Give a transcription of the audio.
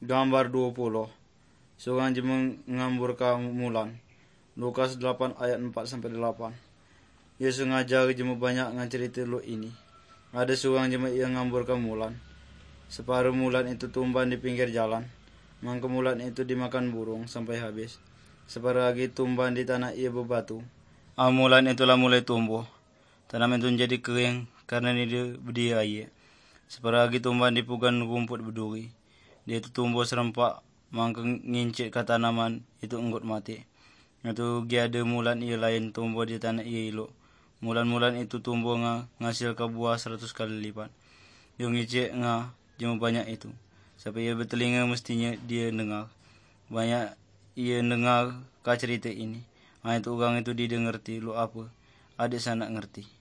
Gambar 20. Seorang je mengamburkan mulan. Lukas 8 ayat 4-8. Ia sengaja jema banyak ngan cerita lu ini. Ada seorang jema ia ngamburkan mulan. Separuh mulan itu tumbang di pinggir jalan. Mangka mulan itu dimakan burung sampai habis. Separuh lagi tumbang di tanah ia berbatu. Mulan itulah mulai tumbuh. Tanam itu menjadi kering karena dia berdiri air. Separuh lagi tumbang di pugan rumput berduri. Dia itu tumbuh serempak, mangka ngincit ke tanaman itu enggut mati. Itu giada mulan ia lain tumbuh di tanah ia ilok. Mulan-mulan itu tumbuh ngasil ke buah 100 kali lipat. Dia ngicik jema banyak itu. Sampai ia bertelinga mestinya dia dengar. Banyak ia dengar ka cerita ini. Itu orang itu dia ngerti lu apa. Adik sanak ngerti.